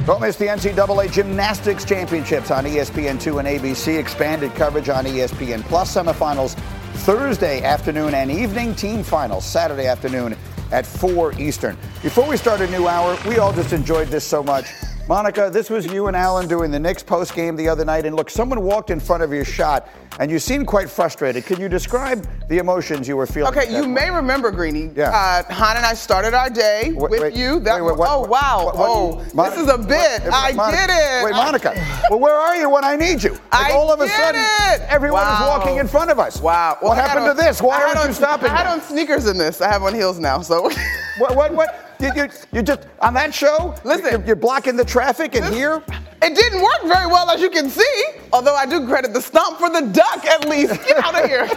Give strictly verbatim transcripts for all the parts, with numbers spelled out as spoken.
Don't miss the N C double A Gymnastics Championships on E S P N two and A B C. Expanded coverage on E S P N Plus. Semifinals Thursday afternoon and evening. Team finals Saturday afternoon at four Eastern. Before we start a new hour, we all just enjoyed this so much. Monica, this was you and Alan doing the Knicks post game the other night. And look, someone walked in front of your shot and you seemed quite frustrated. Can you describe the emotions you were feeling? Okay, you may remember, Greeny. Yeah. Uh, Han and I started our day wait, with wait, you. That, wait, wait, what, oh, wow. what, what, oh, Mon- this is a bit. what, I Monica, get it. Wait, Monica. well, where are you when I need you? Like I all of a get sudden, it. everyone Wow. is walking in front of us. Wow. Well, what I happened on, to this? Why I aren't on, you stopping? I had me? on sneakers in this. I have on heels now, so. what, what, what? You, you, you just, on that show, Listen, you're, you're blocking the traffic and this, here? It didn't work very well, as you can see. Although I do credit the stomp for the duck, at least. Get out of here.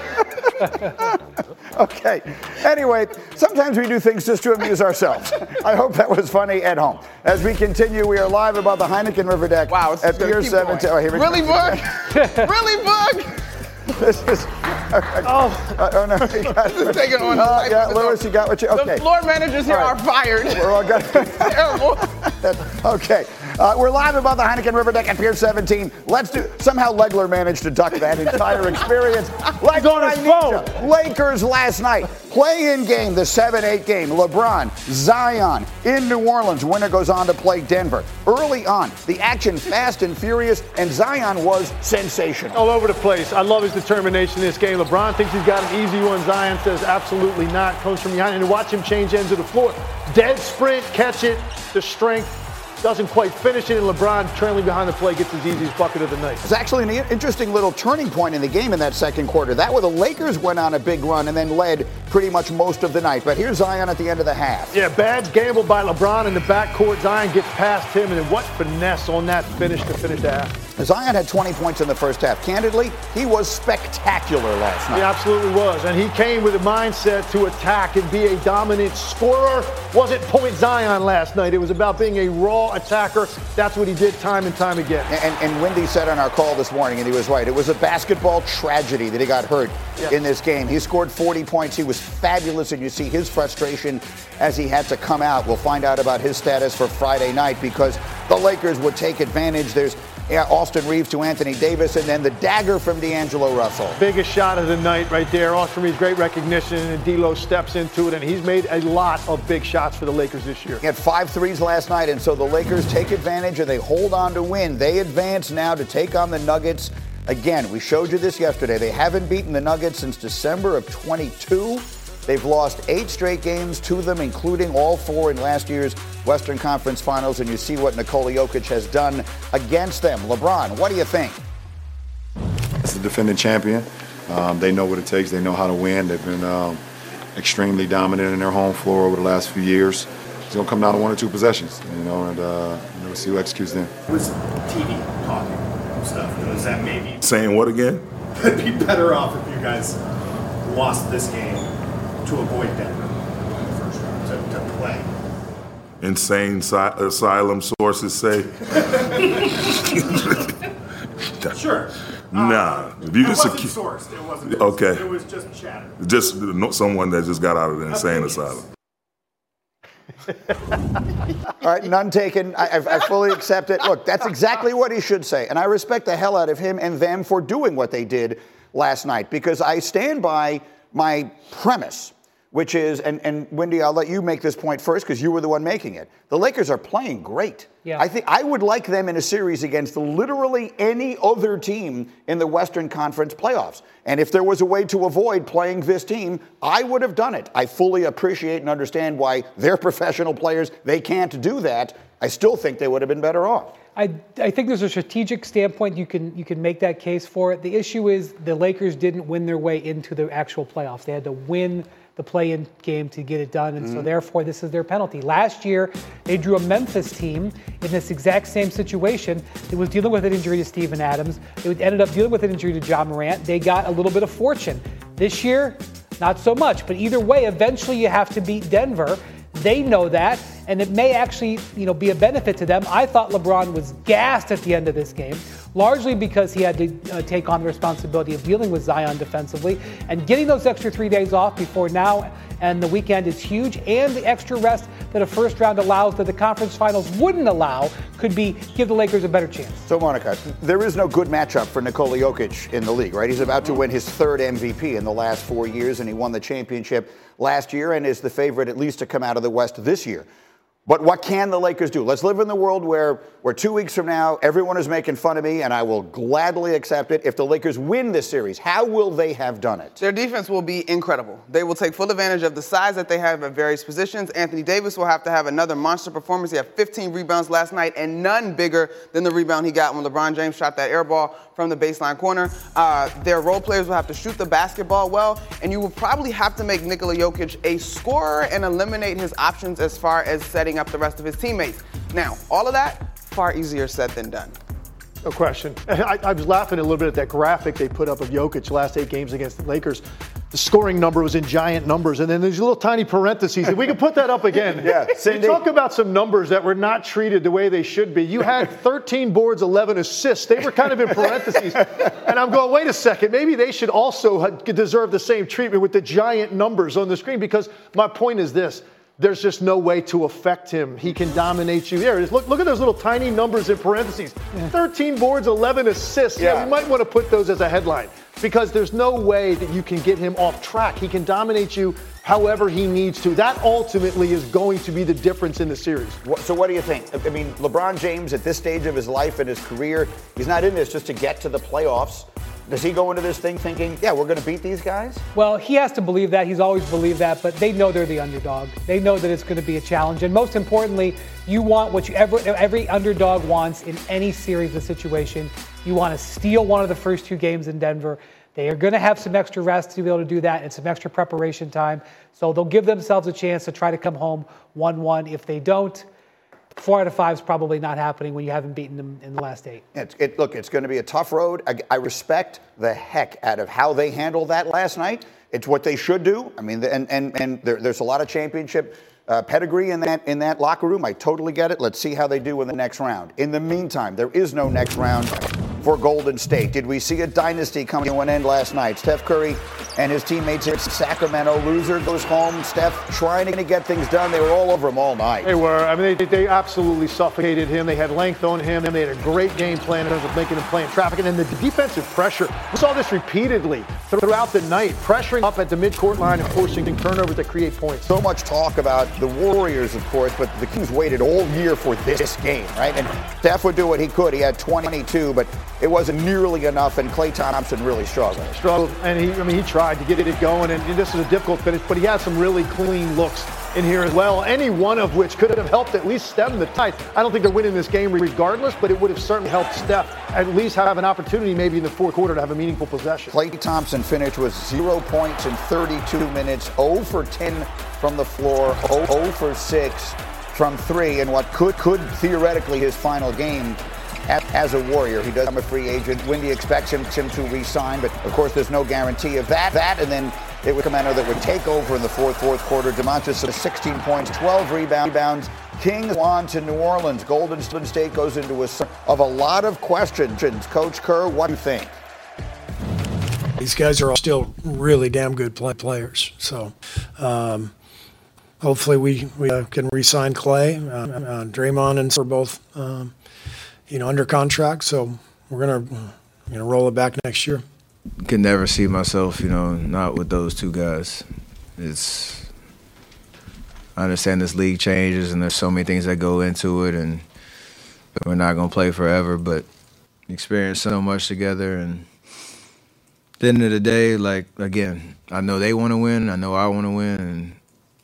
Okay. Anyway, sometimes we do things just to amuse ourselves. I hope that was funny at home. As we continue, we are live above the Heineken River Deck Wow, it's at Pier seventeen. Oh, here we really, go. Boog? Really, Boog? This is. Oh, uh, oh no! You got, This is taking on. uh, yeah, Lewis, you got what you. Okay. The floor managers here All are right. fired. We're all good. Terrible. Okay. Uh, we're live above the Heineken River Deck at Pier seventeen. Let's do. Somehow Legler managed to duck that entire experience. Like on his phone. Lakers last night. Play-in game, the seven eight game. LeBron, Zion in New Orleans. Winner goes on to play Denver. Early on, the action fast and furious, and Zion was sensational. All over the place. I love his determination in this game. LeBron thinks he's got an easy one. Zion says absolutely not. Comes from behind, and to watch him change ends of the floor. Dead sprint, catch it, the strength. Doesn't quite finish it, and LeBron, trailing behind the play, gets his easiest bucket of the night. It's actually an interesting little turning point in the game in that second quarter. That where the Lakers went on a big run and then led pretty much most of the night. But here's Zion at the end of the half. Yeah, bad gamble by LeBron in the backcourt. Zion gets past him, and then what finesse on that finish to finish the half. Zion had twenty points in the first half. Candidly, he was spectacular last night. He absolutely was, and he came with a mindset to attack and be a dominant scorer. Wasn't point Zion last night. It was about being a raw attacker. That's what he did time and time again. And, and Wendy said on our call this morning, and he was right, it was a basketball tragedy that he got hurt yeah. in this game. He scored forty points. He was fabulous, and you see his frustration as he had to come out. We'll find out about his status for Friday night because the Lakers would take advantage. There's yeah, Austin Reeves to Anthony Davis, and then the dagger from D'Angelo Russell. Biggest shot of the night right there. Austin Reeves, great recognition, and D'Lo steps into it, and he's made a lot of big shots for the Lakers this year. He had five threes last night, and so the Lakers take advantage, and they hold on to win. They advance now to take on the Nuggets. Again, we showed you this yesterday. They haven't beaten the Nuggets since December of twenty-two. They've lost eight straight games to them, including all four in last year's Western Conference Finals, and you see what Nikola Jokic has done against them. LeBron, what do you think? As the defending champion, um, they know what it takes. They know how to win. They've been um, extremely dominant in their home floor over the last few years. It's going to come down to one or two possessions, you know, and uh, we'll see who executes them. Was T V talking and stuff? Was that maybe saying what again? It'd be better off if you guys lost this game to avoid Denver in the first round, to, to play. Insane si- asylum sources say. Sure. Nah. Uh, if you it just wasn't secu- sourced. It wasn't. Okay. It was just chatter. Just no- someone that just got out of the insane Opinions. asylum. All right, none taken. I, I, I fully accept it. Look, that's exactly what he should say. And I respect the hell out of him and them for doing what they did last night because I stand by my premise, which is, and, and Wendy, I'll let you make this point first because you were the one making it. The Lakers are playing great. Yeah. I think I would like them in a series against literally any other team in the Western Conference playoffs. And if there was a way to avoid playing this team, I would have done it. I fully appreciate and understand why they're professional players. They can't do that. I still think they would have been better off. I, I think there's a strategic standpoint you can you can make that case for it. The issue is the Lakers didn't win their way into the actual playoffs. They had to win the play-in game to get it done, and mm-hmm. so therefore this is their penalty. Last year, they drew a Memphis team in this exact same situation. It was dealing with an injury to Steven Adams. It ended up dealing with an injury to John Morant. They got a little bit of fortune. This year, not so much. But either way, eventually you have to beat Denver. They know that, and it may actually, you know, be a benefit to them. I thought LeBron was gassed at the end of this game. largely because he had to uh, take on the responsibility of dealing with Zion defensively. And getting those extra three days off before now and the weekend is huge. And the extra rest that a first round allows that the conference finals wouldn't allow could be give the Lakers a better chance. So, Monica, there is no good matchup for Nikola Jokic in the league, right? He's about to win his third M V P in the last four years, and he won the championship last year and is the favorite at least to come out of the West this year. But what can the Lakers do? Let's live in the world where, where two weeks from now, everyone is making fun of me, and I will gladly accept it. If the Lakers win this series, how will they have done it? Their defense will be incredible. They will take full advantage of the size that they have at various positions. Anthony Davis will have to have another monster performance. He had fifteen rebounds last night, and none bigger than the rebound he got when LeBron James shot that air ball from the baseline corner. Uh, their role players will have to shoot the basketball well, and you will probably have to make Nikola Jokic a scorer and eliminate his options as far as setting up the rest of his teammates. Now, all of that, far easier said than done. No question. I, I was laughing a little bit at that graphic they put up of Jokic last eight games against the Lakers. The scoring number was in giant numbers, and then there's little tiny parentheses. If we can put that up again. Yeah, Cindy. You talk about some numbers that were not treated the way they should be. You had thirteen boards, eleven assists. They were kind of in parentheses. And I'm going, wait a second, maybe they should also deserve the same treatment with the giant numbers on the screen, because my point is this. There's just no way to affect him. He can dominate you. There it is. Look, look at those little tiny numbers in parentheses. thirteen boards, eleven assists. Yeah. yeah, you might want to put those as a headline, because there's no way that you can get him off track. He can dominate you however he needs to. That ultimately is going to be the difference in the series. So what do you think? I mean, LeBron James at this stage of his life and his career, he's not in this just to get to the playoffs. Does he go into this thing thinking, yeah, we're going to beat these guys? Well, he has to believe that. He's always believed that, but they know they're the underdog. They know that it's going to be a challenge. And most importantly, you want what you ever, every underdog wants in any series of situation. You want to steal one of the first two games in Denver. They are going to have some extra rest to be able to do that and some extra preparation time. So they'll give themselves a chance to try to come home one one. If they don't, Four out of five is probably not happening when you haven't beaten them in the last eight. It's, it, look, it's going to be a tough road. I, I respect the heck out of how they handled that last night. It's what they should do. I mean, and and and there, there's a lot of championship uh, pedigree in that in that locker room. I totally get it. Let's see how they do in the next round. In the meantime, there is no next round for Golden State. Did we see a dynasty coming to an end last night? Steph Curry and his teammates in Sacramento. Loser goes home. Steph trying to get things done. They were all over him all night. They were. I mean, they, they absolutely suffocated him. They had length on him, and they had a great game plan in terms of making him play in traffic. And then the defensive pressure. We saw this repeatedly throughout the night, pressuring up at the midcourt line and forcing turnovers to create points. So much talk about the Warriors, of course, but the Kings waited all year for this game, right? And Steph would do what he could. He had twenty-two, but it wasn't nearly enough, and Klay Thompson really struggled. Struggled, and he, I mean, he tried to get it going, and this is a difficult finish, but he had some really clean looks in here as well, any one of which could have helped at least stem the tide. I don't think they're winning this game regardless, but it would have certainly helped Steph at least have an opportunity maybe in the fourth quarter to have a meaningful possession. Klay Thompson finished with zero points in thirty-two minutes, zero for ten from the floor, zero for six from three, in what could, could theoretically his final game as a Warrior. He does become a free agent. Wendy expects him, him to re-sign, but of course there's no guarantee of that. That and then it would come out that would take over in the fourth, fourth quarter. DeMontis sixteen points, twelve rebounds. Kings on to New Orleans. Golden State goes into a of a lot of questions. Coach Kerr, what do you think? These guys are all still really damn good play players. So um, hopefully we, we uh, can re-sign Klay. Uh, uh, Draymond and are both um, you know, under contract, so we're gonna, you know, roll it back next year. Could never see myself, you know, not with those two guys. It's, I understand this league changes and there's so many things that go into it, and we're not gonna play forever, but experience so much together. And at the end of the day, like, again, I know they want to win, I know I want to win, and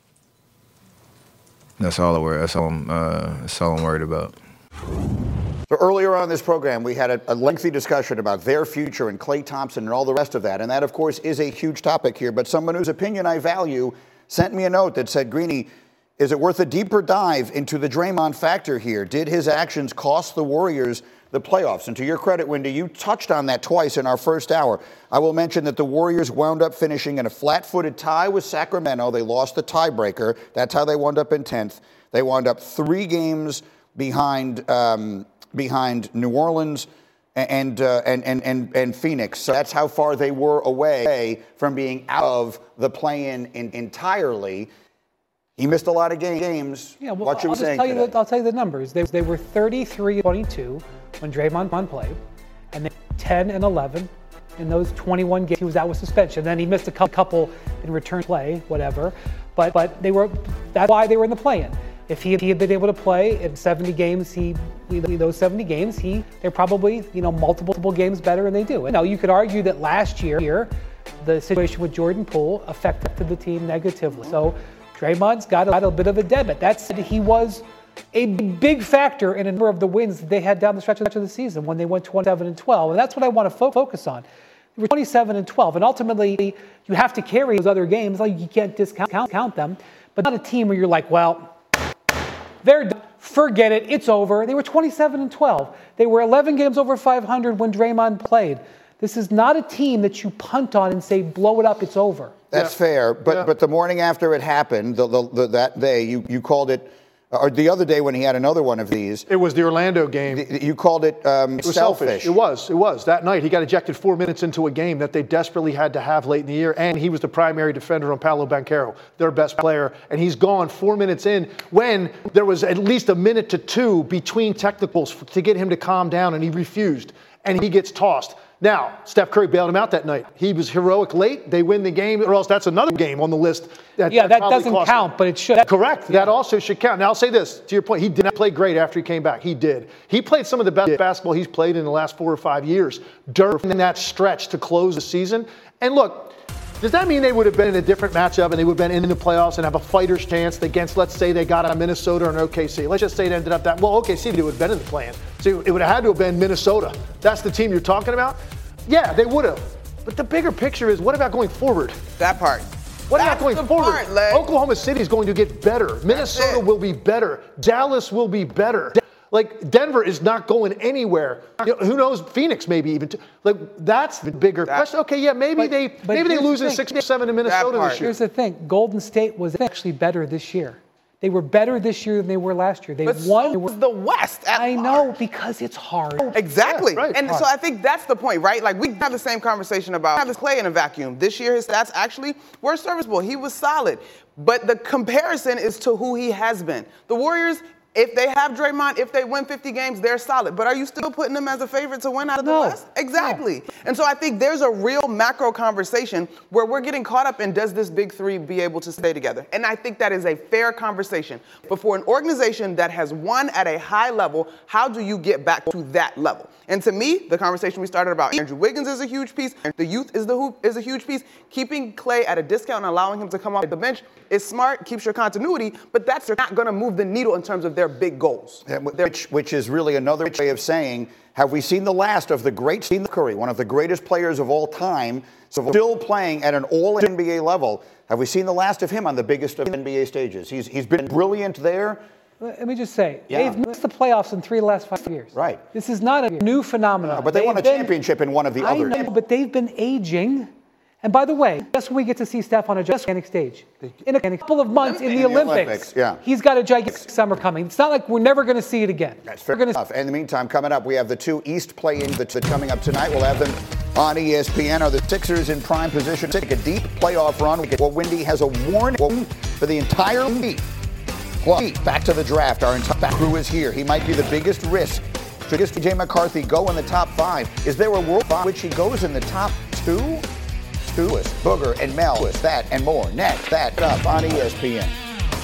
that's all I worry. That's all I'm. Uh, that's all I'm worried about. So earlier on this program, we had a, a lengthy discussion about their future and Klay Thompson and all the rest of that. And that, of course, is a huge topic here. But someone whose opinion I value sent me a note that said, Greeny, is it worth a deeper dive into the Draymond factor here? Did his actions cost the Warriors the playoffs? And to your credit, Wendy, you touched on that twice in our first hour. I will mention that the Warriors wound up finishing in a flat-footed tie with Sacramento. They lost the tiebreaker. That's how they wound up in tenth. They wound up three games behind um, behind New Orleans and, uh, and, and, and, and Phoenix. So that's how far they were away from being out of the play-in in entirely. He missed a lot of games. Yeah, well, what you I'll, were just saying tell you today. the, I'll tell you the numbers. They, they were thirty-three twenty-two when Draymond played, and then ten and eleven in those twenty-one games. He was out with suspension. Then he missed a couple in return play, whatever. But but they were. That's why they were in the play-in. If he, if he had been able to play in seventy games, he those seventy games, he they're probably you know multiple games better than they do. And now you could argue that last year, the situation with Jordan Poole affected the team negatively. So Draymond's got a, got a bit of a debit. That said, he was a big factor in a number of the wins that they had down the stretch of the season when they went twenty-seven and twelve. And that's what I want to fo- focus on. They were twenty-seven and twelve, and ultimately you have to carry those other games. Like you can't discount count, count them, but not a team where you're like, well, they're done. Forget it. It's over. They were twenty-seven and twelve. They were eleven games over five hundred when Draymond played. This is not a team that you punt on and say, blow it up, it's over. That's yeah. fair. But yeah. but the morning after it happened, the, the, the, that day, you, you called it, or the other day when he had another one of these. It was the Orlando game. The, you called it, um, it was selfish. selfish. It was. It was. That night, he got ejected four minutes into a game that they desperately had to have late in the year, and he was the primary defender on Paolo Banchero, their best player, and he's gone four minutes in when there was at least a minute to two between technicals to get him to calm down, and he refused, and he gets tossed. Now, Steph Curry bailed him out that night. He was heroic late. They win the game, or else that's another game on the list. That, yeah, that, that doesn't count, but it should. Correct. Yeah. That also should count. Now, I'll say this, to your point, he did not play great after he came back. He did. He played some of the best basketball he's played in the last four or five years during that stretch to close the season. And look, does that mean they would have been in a different matchup and they would have been in the playoffs and have a fighter's chance against, let's say they got on Minnesota or an O K C? Let's just say it ended up that, well, O K C would have been in the play-in. So it would have had to have been Minnesota. That's the team you're talking about? Yeah, they would have. But the bigger picture is, what about going forward? That part. What That's about going the forward? Part, Leg. Oklahoma City is going to get better. Minnesota will be better. Dallas will be better. Like, Denver is not going anywhere. You know, who knows? Phoenix maybe even. T- like, that's the bigger that, question. Okay, yeah, maybe but, they but maybe they lose the in six or seven to Minnesota this year. Here's the thing. Golden State was actually better this year. They were better this year than they were last year. They but won. So they were, was the West at I large. know, because it's hard. Exactly. Yeah, right. And hard. so I think that's the point, right? Like, we have the same conversation about have his play in a vacuum. This year, his stats actually were serviceable. He was solid. But the comparison is to who he has been. The Warriors, if they have Draymond, if they win fifty games, they're solid. But are you still putting them as a favorite to win out of No. the West? Exactly. No. And so I think there's a real macro conversation where we're getting caught up in, does this big three be able to stay together? And I think that is a fair conversation. But for an organization that has won at a high level, how do you get back to that level? And to me, the conversation we started about Andrew Wiggins is a huge piece. The youth is the hoop is a huge piece. Keeping Klay at a discount and allowing him to come off the bench is smart, keeps your continuity, but that's not going to move the needle in terms of their big goals. Yeah, which, which is really another way of saying, have we seen the last of the great Stephen Curry, one of the greatest players of all time, so still playing at an all-N B A level? Have we seen the last of him on the biggest of N B A stages? He's He's been brilliant there. Let me just say, Yeah. they've missed the playoffs in three of the last five years. Right. This is not a new phenomenon. No, but they They've won a been, championship in one of the I others. know, but they've been aging. And by the way, guess when we get to see Steph on a gigantic stage? In a, in a couple of months in the In the Olympics. Olympics, yeah. He's got a gigantic summer coming. It's not like we're never going to see it again. That's fair we're gonna enough. In the meantime, coming up, we have the two East play-ins that's coming up tonight. We'll have them on E S P N. Are the Sixers in prime position to take a deep playoff run? Well, Windy has a warning for the entire league. Plus, back to the draft. Our entire crew is here. He might be the biggest risk. Should T J McCarthy go in the top five? Is there a world in which he goes in the top two? Two, Booger and Mel, that and more. Next, that up on E S P N.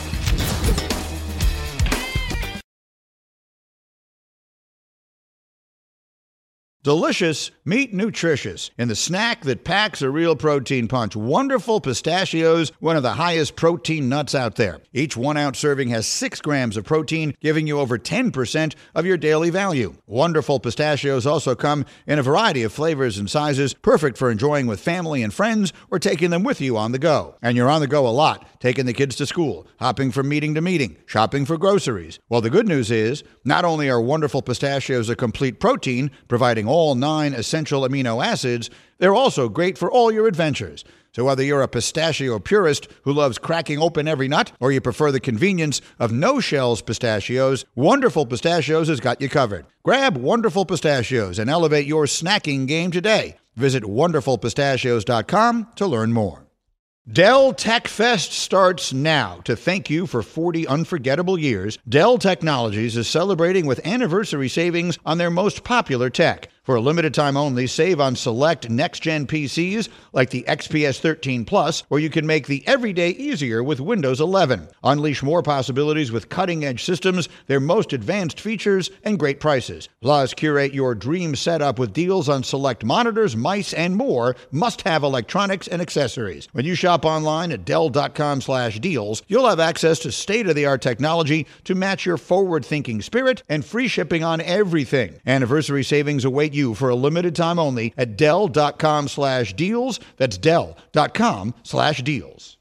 Delicious, meet nutritious, in the snack that packs a real protein punch. Wonderful Pistachios, one of the highest protein nuts out there. Each one-ounce serving has six grams of protein, giving you over ten percent of your daily value. Wonderful Pistachios also come in a variety of flavors and sizes, perfect for enjoying with family and friends or taking them with you on the go. And you're on the go a lot. taking the kids to school, hopping from meeting to meeting, shopping for groceries. Well, the good news is, not only are Wonderful Pistachios a complete protein, providing all nine essential amino acids, they're also great for all your adventures. So whether you're a pistachio purist who loves cracking open every nut, or you prefer the convenience of no-shells pistachios, Wonderful Pistachios has got you covered. Grab Wonderful Pistachios and elevate your snacking game today. Visit wonderful pistachios dot com to learn more. Dell Tech Fest starts now. To thank you for forty unforgettable years, Dell Technologies is celebrating with anniversary savings on their most popular tech. For a limited time only, save on select next-gen P Cs like the X P S thirteen Plus, where you can make the everyday easier with Windows eleven. Unleash more possibilities with cutting-edge systems, their most advanced features, and great prices. Plus, curate your dream setup with deals on select monitors, mice, and more must-have electronics and accessories. When you shop online at Dell dot com slash deals, you'll have access to state-of-the-art technology to match your forward-thinking spirit and free shipping on everything. Anniversary savings await you for a limited time only at Dell dot com slash deals. That's Dell dot com slash deals.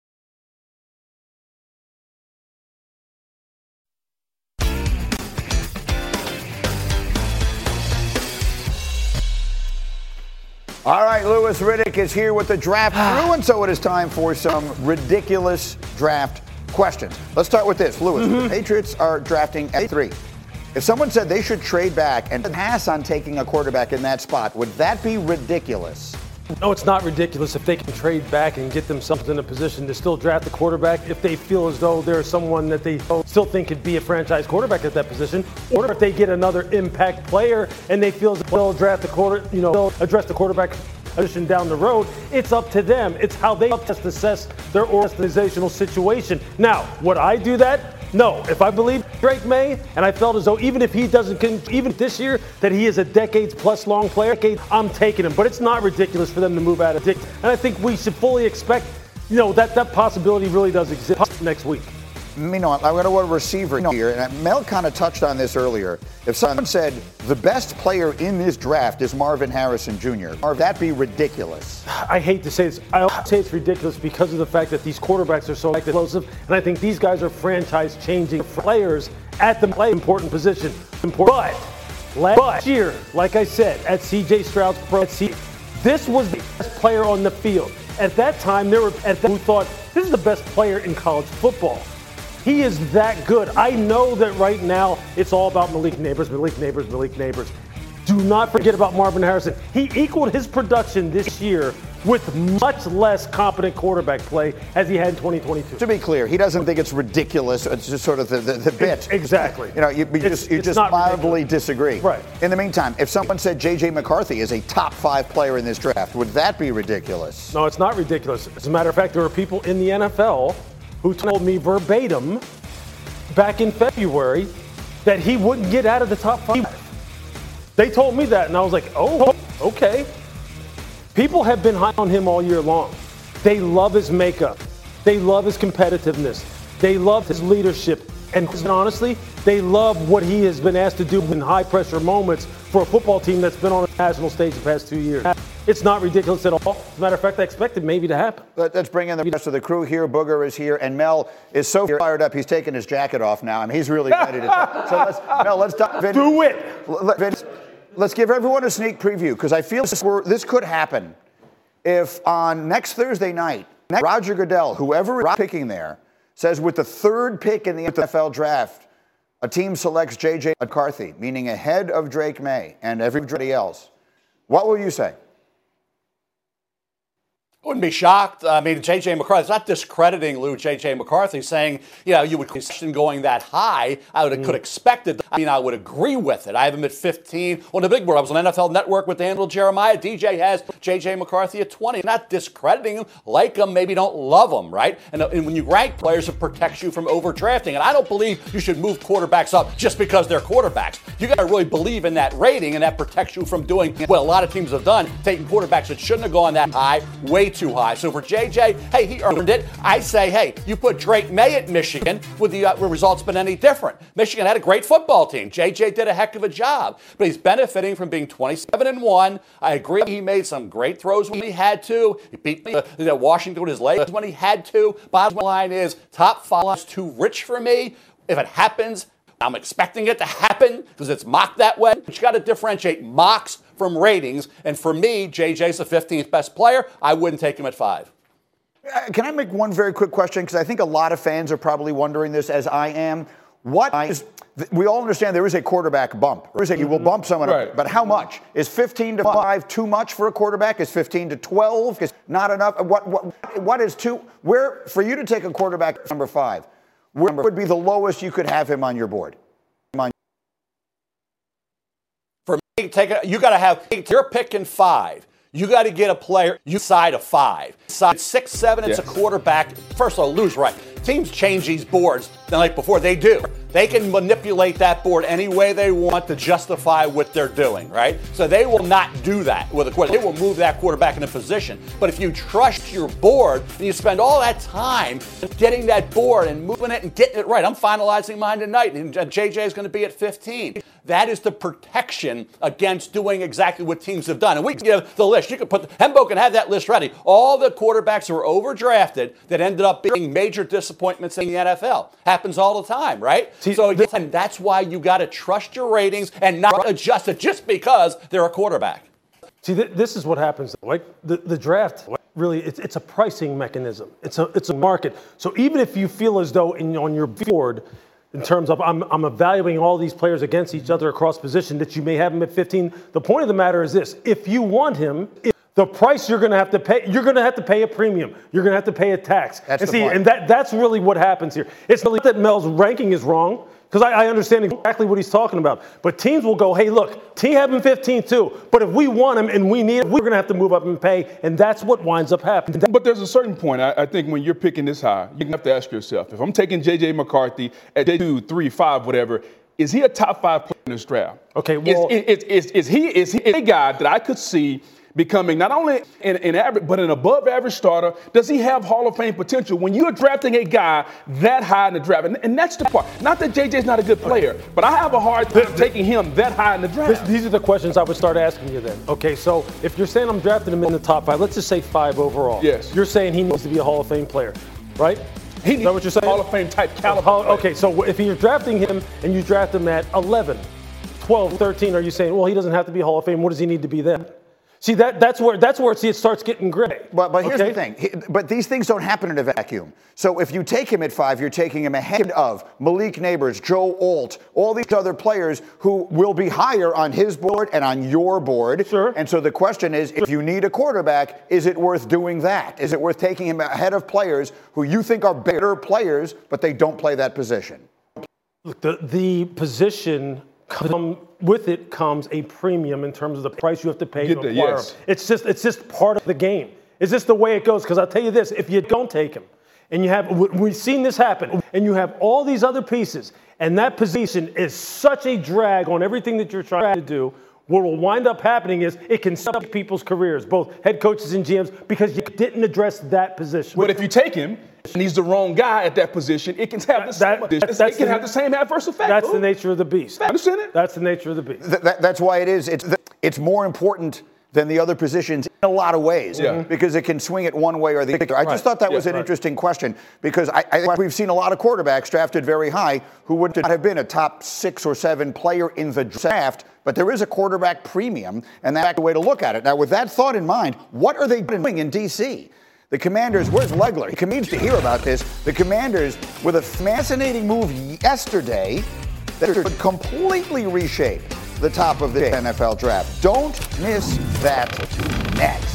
All right, Louis Riddick is here with the draft crew, and so it is time for some ridiculous draft questions. Let's start with this. Louis, mm-hmm. The Patriots are drafting at three. If someone said they should trade back and pass on taking a quarterback in that spot, would that be ridiculous? No, it's not ridiculous if they can trade back and get themselves in a position to still draft the quarterback if they feel as though there's someone that they still think could be a franchise quarterback at that position, or if they get another impact player and they feel as though they'll draft the quarter, you know, they'll address the quarterback position down the road. It's up to them. It's how they just assess their organizational situation. Now, would I do that? No. If I believe Drake May, and I felt as though even if he doesn't, even this year, that he is a decades-plus long player, I'm taking him. But it's not ridiculous for them to move out of Dick. And I think we should fully expect, you know, that that possibility really does exist next week. You know, I'm going to go to receiver here, and Mel kind of touched on this earlier. If someone said the best player in this draft is Marvin Harrison Junior, would that be ridiculous? I hate to say this. I say it's ridiculous because of the fact that these quarterbacks are so explosive, and I think these guys are franchise-changing players at the important position. But last year, like I said, at C J Stroud's Pro, this was the best player on the field. At that time, there were at that who thought this is the best player in college football. He is that good. I know that right now it's all about Malik Nabers, Malik Nabers, Malik Nabers. Do not forget about Marvin Harrison. He equaled his production this year with much less competent quarterback play as he had in twenty twenty-two. To be clear, he doesn't think it's ridiculous. It's just sort of the, the, the bit. Exactly. You know, you, you just, you just mildly disagree. Right. In the meantime, if someone said J J McCarthy is a top five player in this draft, would that be ridiculous? No, it's not ridiculous. As a matter of fact, there are people in the N F L who told me verbatim back in February that he wouldn't get out of the top five. They told me that, and I was like, oh, okay. People have been high on him all year long. They love his makeup. They love his competitiveness. They love his leadership. And honestly, they love what he has been asked to do in high-pressure moments for a football team that's been on the national stage the past two years. It's not ridiculous at all. As a matter of fact, I expected maybe to happen. Let's bring in the rest of the crew here. Booger is here, and Mel is so fired up, he's taking his jacket off now. I mean, he's really ready to talk. So let's, Mel, let's dive in. Do it! Vince, let's give everyone a sneak preview, because I feel this, this could happen if on next Thursday night, Roger Goodell, whoever is picking there, says with the third pick in the N F L draft, a team selects J J McCarthy, meaning ahead of Drake May and everybody else. What will you say? I wouldn't be shocked. I mean, J J McCarthy, it's not discrediting Lou J J McCarthy, saying, you know, you would question going that high. I would, mm. could expect it. I mean, I would agree with it. I have him at fifteen. On the big board, I was on N F L Network with Daniel Jeremiah. D J has J J McCarthy at twenty. Not discrediting him, like him, maybe don't love him, right? And, and when you rank players, it protects you from overdrafting. And I don't believe you should move quarterbacks up just because they're quarterbacks. You got to really believe in that rating, and that protects you from doing what a lot of teams have done, taking quarterbacks that shouldn't have gone that high, way too high. So for J J, hey, he earned it. I say, hey, you put Drake May at Michigan, would the uh, results been any different? Michigan had a great football team. J J did a heck of a job, but he's benefiting from being twenty-seven and one. I agree he made some great throws when he had to. He beat uh, Washington with his legs when he had to. Bottom line is, top five is too rich for me. If it happens, I'm expecting it to happen because it's mocked that way. But you got to differentiate mocks from ratings. And for me, J J's the fifteenth best player. I wouldn't take him at five. Uh, can I make one very quick question? Because I think a lot of fans are probably wondering this, as I am. What is, we all understand there is a quarterback bump. There is a, you will bump someone, right. But how much? Is fifteen to five too much for a quarterback? Is fifteen to twelve is not enough? What, what, what is too, where, for you to take a quarterback number five, where would be the lowest you could have him on your board? For me, take a, you got to have, you're picking five. You got to get a player, you side a five. Side six, seven, it's yes. a quarterback. First of all, lose right. Teams change these boards the night before. They do. They can manipulate that board any way they want to justify what they're doing, right? So they will not do that with a quarterback. They will move that quarterback in a position. But if you trust your board and you spend all that time getting that board and moving it and getting it right, I'm finalizing mine tonight, and J J is going to be at fifteen. That is the protection against doing exactly what teams have done. And we can give the list. You can put, Hembo can have that list ready. All the quarterbacks who were overdrafted that ended up being major disappointments in the N F L. Happens all the time, right? See, so again, that's why you got to trust your ratings and not adjust it just because they're a quarterback. See, th- this is what happens. Like the, the draft, really, it's, it's a pricing mechanism. It's a it's a market. So even if you feel as though in, on your board, in terms of I'm, I'm evaluating all these players against each other across position, that you may have him at fifteen. The point of the matter is this: if you want him, if the price you're going to have to pay, you're going to have to pay a premium. You're going to have to pay a tax. That's and the see, point. and that that's really what happens here. It's not that Mel's ranking is wrong, because I, I understand exactly what he's talking about. But teams will go, hey, look, team have him fifteen too. But if we want him and we need him, we're going to have to move up and pay. And that's what winds up happening. But there's a certain point. I, I think when you're picking this high, you have to ask yourself, if I'm taking J J McCarthy at two, three, five, whatever, is he a top five player in this draft? Okay, well. Is, is, is, is, he, is he a guy that I could see becoming not only an, an average, but an above-average starter? Does he have Hall of Fame potential when you're drafting a guy that high in the draft? And, and that's the part. Not that J J's not a good player, but I have a hard time this, taking him that high in the draft. This, these are the questions I would start asking you then. Okay, so if you're saying I'm drafting him in the top five, let's just say five overall. Yes. You're saying he needs to be a Hall of Fame player, right? He needs is that what you're saying? Hall of Fame type caliber. Hall, okay, so if you're drafting him and you draft him at eleven, twelve, thirteen, are you saying, well, he doesn't have to be Hall of Fame? What does he need to be then? See, that, that's where that's where see, it starts getting gray. But, but here's okay? the thing. He, but these things don't happen in a vacuum. So if you take him at five, you're taking him ahead of Malik Neighbors, Joe Alt, all these other players who will be higher on his board and on your board. Sure. And so the question is, if you need a quarterback, is it worth doing that? Is it worth taking him ahead of players who you think are better players, but they don't play that position? Look, the, the position... Come, with it comes a premium in terms of the price you have to pay Get to the, acquire yes. him. It's just it's just part of the game. Is this the way it goes? Because I'll tell you this: if you don't take him, and you have we've seen this happen, and you have all these other pieces, and that position is such a drag on everything that you're trying to do. What will wind up happening is it can stop people's careers, both head coaches and G Ms, because you didn't address that position. But if you take him and he's the wrong guy at that position, it can have the same, that, it can the, have the same adverse effect. That's Ooh. the nature of the beast. Understand it? That's the nature of the beast. Th- that, that's why it is. It's it's more important than the other positions in a lot of ways, yeah. because it can swing it one way or the other. I just right. thought that yeah, was an right. interesting question, because I, I think we've seen a lot of quarterbacks drafted very high who would not have been a top six or seven player in the draft, but there is a quarterback premium, and that's the way to look at it. Now, with that thought in mind, what are they doing in D C? The Commanders, where's Legler? He needs to hear about this. The Commanders, with a fascinating move yesterday that could completely reshape the top of the N F L draft. Don't miss that next.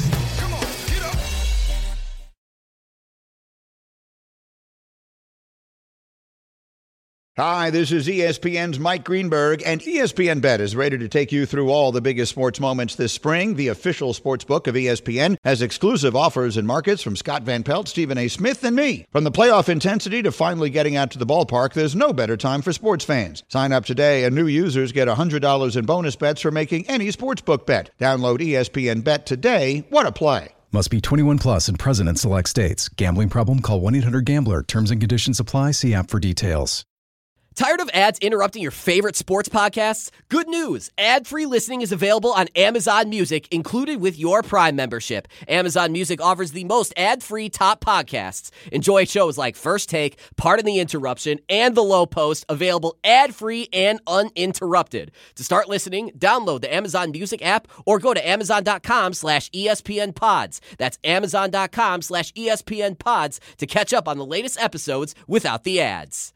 Hi, this is E S P N's Mike Greenberg, and E S P N Bet is ready to take you through all the biggest sports moments this spring. The official sports book of E S P N has exclusive offers and markets from Scott Van Pelt, Stephen A. Smith, and me. From the playoff intensity to finally getting out to the ballpark, there's no better time for sports fans. Sign up today, and new users get one hundred dollars in bonus bets for making any sportsbook bet. Download E S P N Bet today. What a play. Must be twenty-one plus and present in select states. Gambling problem? Call one eight hundred gambler. Terms and conditions apply. See app for details. Tired of ads interrupting your favorite sports podcasts? Good news. Ad-free listening is available on Amazon Music, included with your Prime membership. Amazon Music offers the most ad-free top podcasts. Enjoy shows like First Take, Pardon the Interruption, and The Low Post, available ad-free and uninterrupted. To start listening, download the Amazon Music app or go to amazon.com slash ESPN pods. That's amazon.com slash ESPN pods to catch up on the latest episodes without the ads.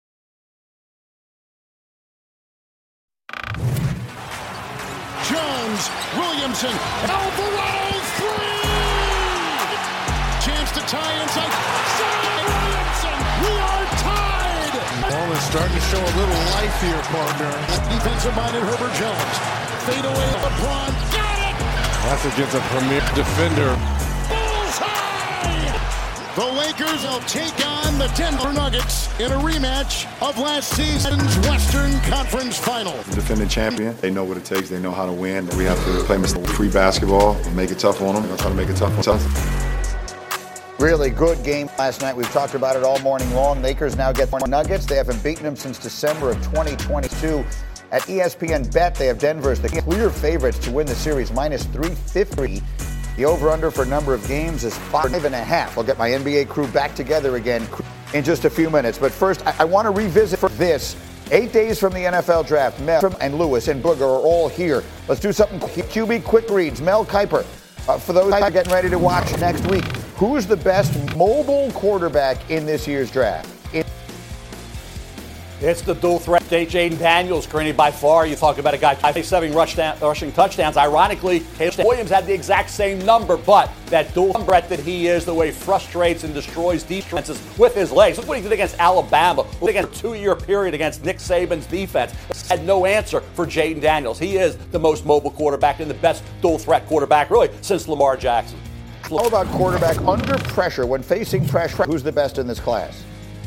Jones, Williamson, Alvarado, three! Chance to tie inside. Zion Williamson, we are tied! Ball is starting to show a little life here, partner. Defensive-minded Herbert Jones. Fade away, LeBron, got it! That's against a premier defender. The Lakers will take on the Denver Nuggets in a rematch of last season's Western Conference Final. The defending champion, they know what it takes. They know how to win. We have to play free basketball and make it tough on them. We're going to try to make it tough on tough. Really good game last night. We've talked about it all morning long. Lakers now get the Nuggets. They haven't beaten them since December of twenty twenty-two. At E S P N Bet, they have Denver as the clear favorites to win the series, minus three fifty. The over-under for number of games is five and a half. I'll get my N B A crew back together again in just a few minutes. But first, I, I want to revisit for this. Eight days from the N F L draft, Mel and Lewis and Booger are all here. Let's do something Q B quick reads. Mel Kiper, uh, for those getting ready to watch next week, who's the best mobile quarterback in this year's draft? In- It's the dual threat, Jaden Daniels, Greeny, by far. You talk about a guy seven rushing touchdowns. Ironically, Caleb Williams had the exact same number, but that dual threat that he is, the way he frustrates and destroys defenses with his legs. Look what he did against Alabama. Look against a two-year period against Nick Saban's defense. Had no answer for Jaden Daniels. He is the most mobile quarterback and the best dual threat quarterback, really, since Lamar Jackson. How about quarterback under pressure when facing pressure? Who's the best in this class?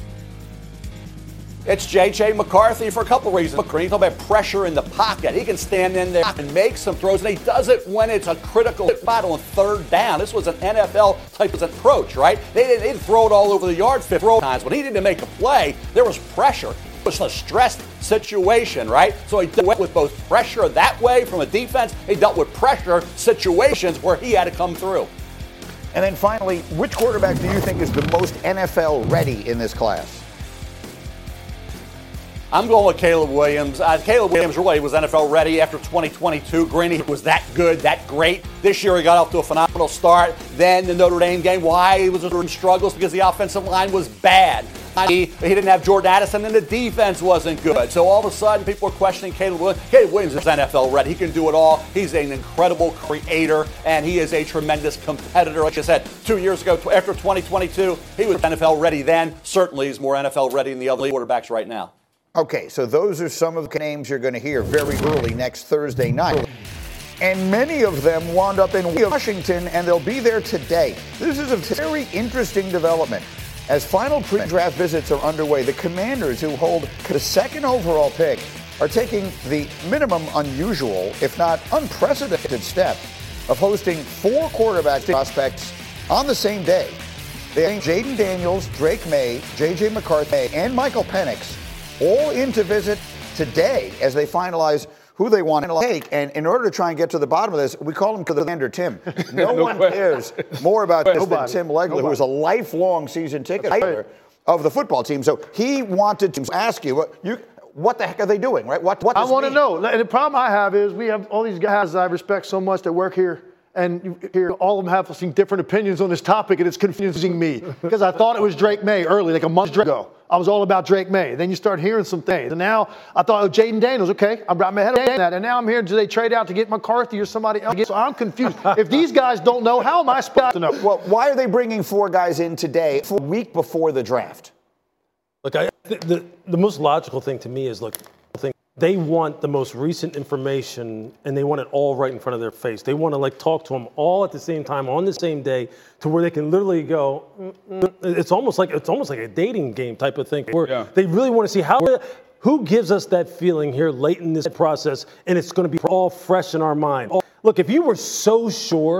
It's J J McCarthy for a couple reasons. McCarthy, talk about pressure in the pocket. He can stand in there and make some throws, and he does it when it's a critical spot on third down. This was an N F L type of approach, right? They didn't, they didn't throw it all over the yard fifty times. When he didn't make a play, there was pressure. It was a stressed situation, right? So he dealt with both pressure that way from a defense. He dealt with pressure situations where he had to come through. And then finally, which quarterback do you think is the most N F L ready in this class? I'm going with Caleb Williams. Uh, Caleb Williams really was N F L ready after twenty twenty-two. Greeny was that good, that great. This year he got off to a phenomenal start. Then the Notre Dame game, why he was in struggles? Because the offensive line was bad. He, he didn't have Jordan Addison, and the defense wasn't good. So all of a sudden, people are questioning Caleb Williams. Caleb Williams is N F L ready. He can do it all. He's an incredible creator, and he is a tremendous competitor. Like I said, two years ago, after twenty twenty-two, he was N F L ready then. Certainly he's more N F L ready than the other quarterbacks right now. Okay, so those are some of the names you're going to hear very early next Thursday night. And many of them wound up in Washington, and they'll be there today. This is a very interesting development. As final pre-draft visits are underway, the Commanders, who hold the second overall pick, are taking the minimum unusual, if not unprecedented step of hosting four quarterback prospects on the same day. They Jaden Daniels, Drake May, J J McCarthy, and Michael Penix all in to visit today as they finalize who they want to take. And in order to try and get to the bottom of this, we call him Commander Tim. No, no one cares more about this Nobody. than Tim Legler, Nobody. who is a lifelong season ticket holder of the football team. So he wanted to ask you, what, you, what the heck are they doing, right? What, what I want to know. And the problem I have is we have all these guys I respect so much that work here. And you hear all of them have some different opinions on this topic, and it's confusing me because I thought it was Drake May early, like a month ago. I was all about Drake May. Then you start hearing some things. And now I thought, oh, Jaden Daniels, okay, I'm, I'm ahead of that. And now I'm hearing, do they trade out to get McCarthy or somebody else? So I'm confused. If these guys don't know, how am I supposed to know? Well, why are they bringing four guys in today, a week before the draft? Look, I, the, the, the most logical thing to me is, look, they want the most recent information, and they want it all right in front of their face. They want to like talk to them all at the same time on the same day, to where they can literally go. Mm-mm. It's almost like it's almost like a dating game type of thing, where yeah. they really want to see how who gives us that feeling here late in this process, and it's going to be all fresh in our mind. Look, if you were so sure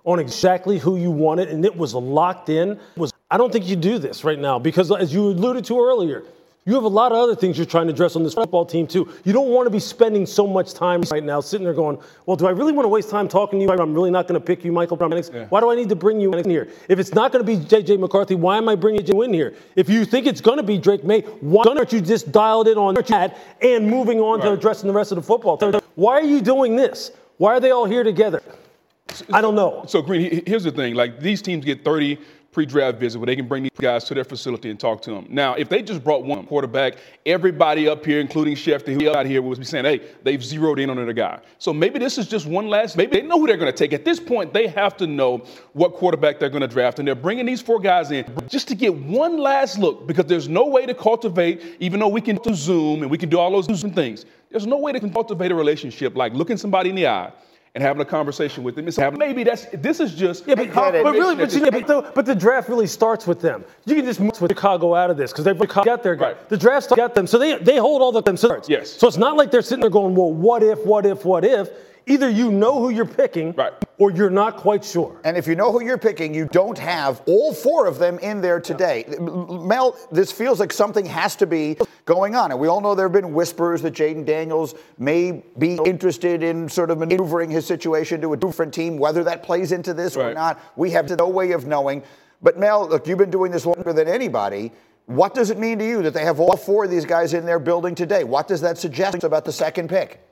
on exactly who you wanted, and it was locked in. Was I don't think you do this right now because, as you alluded to earlier, you have a lot of other things you're trying to address on this football team, too. You don't want to be spending so much time right now sitting there going, well, do I really want to waste time talking to you? I'm really not going to pick you, Michael Penix. Yeah. Why do I need to bring you in here? If it's not going to be J J. McCarthy, why am I bringing you in here? If you think it's going to be Drake May, why aren't you just dialed in on that and moving on right. to addressing the rest of the football team? Why are you doing this? Why are they all here together? I don't know. So, Green, here's the thing. Like, these teams get thirty pre-draft visits where they can bring these guys to their facility and talk to them. Now, if they just brought one quarterback, everybody up here, including Schefter, who out here, would be saying, hey, they've zeroed in on the guy. So maybe this is just one last, maybe they know who they're going to take. At this point, they have to know what quarterback they're going to draft, and they're bringing these four guys in just to get one last look, because there's no way to cultivate, even though we can do Zoom and we can do all those Zoom things, there's no way to cultivate a relationship like looking somebody in the eye and having a conversation with them. It's maybe that's this is just yeah, but, but really, but, you, but, the, but the draft really starts with them. You can just move with Chicago out of this because they've got their guy. Right. The draft got them, so they they hold all the them starts. Yes. So it's not like they're sitting there going, well, what if, what if, what if? Either you know who you're picking, right, or you're not quite sure. And if you know who you're picking, you don't have all four of them in there today. No. Mel, this feels like something has to be going on. And we all know there have been whispers that Jayden Daniels may be interested in sort of maneuvering his situation to a different team. Whether that plays into this right. or not, we have no way of knowing. But Mel, look, you've been doing this longer than anybody. What does it mean to you that they have all four of these guys in their building today? What does that suggest about the second pick?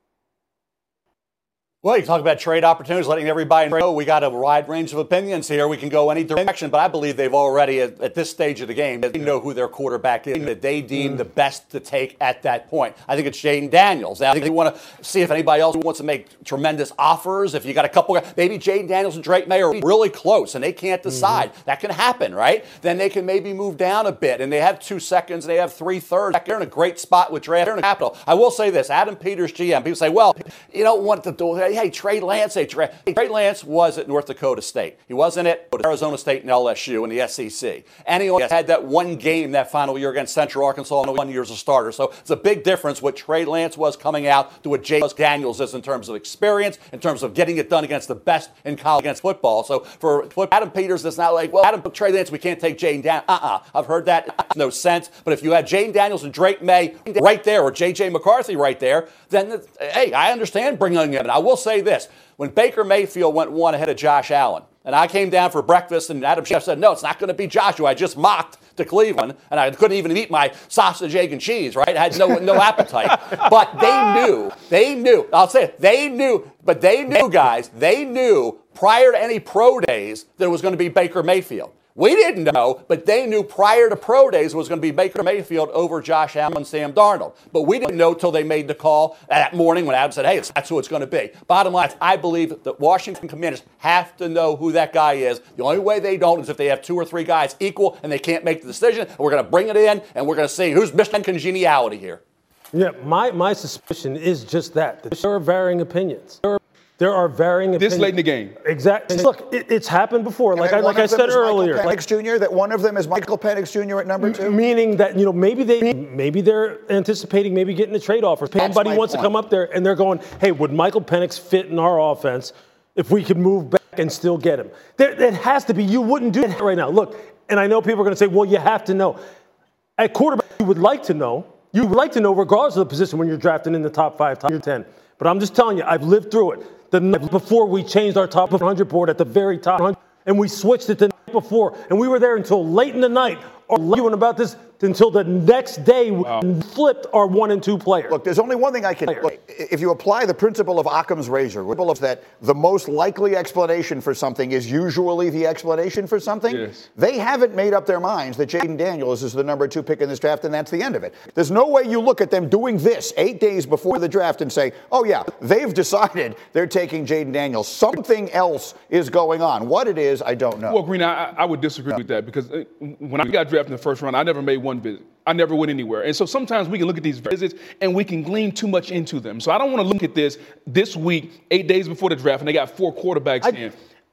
Well, you talk about trade opportunities, letting everybody know we got a wide range of opinions here. We can go any direction, but I believe they've already, at, at this stage of the game, they know who their quarterback is, that they deem the best to take at that point. I think it's Jayden Daniels. Now, I think they want to see if anybody else wants to make tremendous offers. If you got a couple, maybe Jayden Daniels and Drake May are really close and they can't decide. Mm-hmm. That can happen, right? Then they can maybe move down a bit, and they have two seconds, and they have three thirds. They're in a great spot with draft capital. I will say this, Adam Peters, G M, people say, well, you don't want to do it. Hey, Trey Lance, hey, Trey, Trey Lance was at North Dakota State. He wasn't at Arizona State and L S U in the S E C. And he only had that one game that final year against Central Arkansas and one year as a starter. So it's a big difference what Trey Lance was coming out to what Jayden Daniels is in terms of experience, in terms of getting it done against the best in college against football. So for, for Adam Peters, it's not like, well, Adam Trey Lance, we can't take Jayden Daniels. Uh-uh. I've heard that. It makes no sense. But if you had Jayden Daniels and Drake May right there, or J J. McCarthy right there, then, hey, I understand bringing him in. I will say this. When Baker Mayfield went one ahead of Josh Allen, and I came down for breakfast, and Adam Schefter said, no, it's not going to be Joshua. I just mocked to Cleveland, and I couldn't even eat my sausage, egg, and cheese, right? I had no no appetite. But they knew, they knew, I'll say it, they knew, but they knew, guys, they knew prior to any pro days that it was going to be Baker Mayfield. We didn't know, but they knew prior to pro days it was going to be Baker Mayfield over Josh Allen and Sam Darnold. But we didn't know till they made the call that morning when Adam said, hey, that's who it's going to be. Bottom line, I believe that Washington Commanders have to know who that guy is. The only way they don't is if they have two or three guys equal and they can't make the decision. And we're going to bring it in, and we're going to see who's mission congeniality here. Yeah, my, my suspicion is just that. There are varying opinions. There are There are varying opinions. This late in the game. Exactly. Look, it, it's happened before. Like I, like I said earlier. Michael Penix Junior That one of them is Michael Penix Junior at number two. Meaning that, you know, maybe they maybe they're anticipating maybe getting a trade offer. Somebody wants point. to come up there and they're going, hey, would Michael Penix fit in our offense if we could move back and still get him? There, it has to be. You wouldn't do it right now. Look, and I know people are going to say, well, you have to know. At quarterback, you would like to know. You would like to know regardless of the position when you're drafting in the top five, top ten. But I'm just telling you, I've lived through it. The night before we changed our top one hundred board at the very top, and we switched it the night before, and we were there until late in the night arguing about this until the next day wow. we flipped our one and two players. Look, there's only one thing I can look, if you apply the principle of Occam's razor, that the most likely explanation for something is usually the explanation for something. Yes. They haven't made up their minds that Jayden Daniels is the number two pick in this draft, and that's the end of it. There's no way you look at them doing this eight days before the draft and say, oh yeah, they've decided they're taking Jayden Daniels. Something else is going on. What it is, I don't know. Well, Green, I, I would disagree with that because when I got drafted in the first round, I never made one visit. I never went anywhere. And so sometimes we can look at these visits and we can glean too much into them. So I don't want to look at this this week, eight days before the draft, and they got four quarterbacks I, in.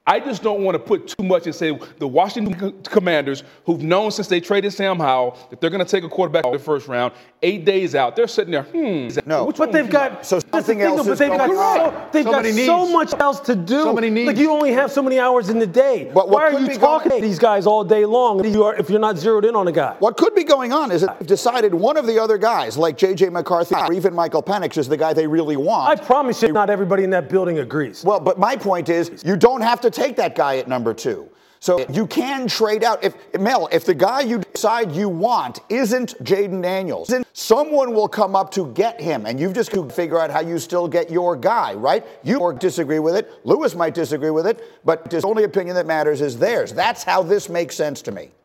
I just don't want to put too much and say the Washington Commanders, who've known since they traded Sam Howell that they're going to take a quarterback in the first round, eight days out, they're sitting there, hmm. No. But they've got so something else thing, is but they've going got on. so, they've So got many so needs. much else to do. So many needs. Like you only have so many hours in the day. But what Why are could you be talking going- to these guys all day long if, you are, if you're not zeroed in on a guy? What could be going on is that they've decided one of the other guys, like J J McCarthy or even Michael Penix, is the guy they really want. I promise you, not everybody in that building agrees. Well, but my point is, you don't have to take that guy at number two. So you can trade out. If Mel, if the guy you decide you want isn't Jaden Daniels, then someone will come up to get him, and you've just got to figure out how you still get your guy, right? You or disagree with it. Lewis might disagree with it, but the only opinion that matters is theirs. That's how this makes sense to me.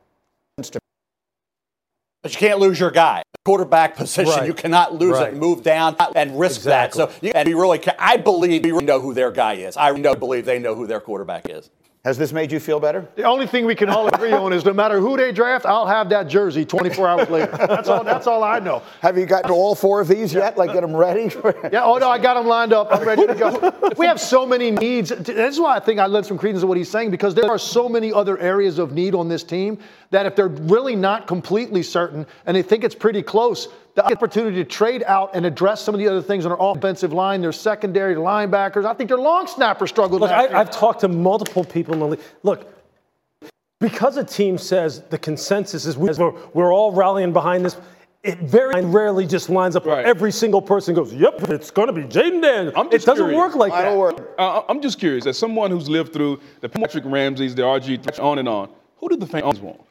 But you can't lose your guy. Quarterback position, Right. you cannot lose Right. it, move down, and risk Exactly. that. So, you, and we really, ca- I believe we really know who their guy is. I know, believe they know who their quarterback is. Has this made you feel better? The only thing we can all agree on is no matter who they draft, I'll have that jersey twenty-four hours later. That's all. That's all I know. Have you gotten all four of these yet? Like, get them ready? Yeah. Oh no, I got them lined up. I'm ready to go. We have so many needs. This is why I think I lend some credence to what he's saying, because there are so many other areas of need on this team that if they're really not completely certain and they think it's pretty close, the opportunity to trade out and address some of the other things on our offensive line, their secondary, their linebackers. I think their long snapper struggled. Look, last I, year. I've talked to multiple people in the league. Look, because a team says the consensus is we're, we're all rallying behind this, it very rarely just lines up where Right. every single person goes, yep, it's going to be Jaden Daniels. I'm It just doesn't curious. work like I that. don't work. Uh, I'm just curious, as someone who's lived through the Patrick Ramseys, the R G, on and on, who do the fans want?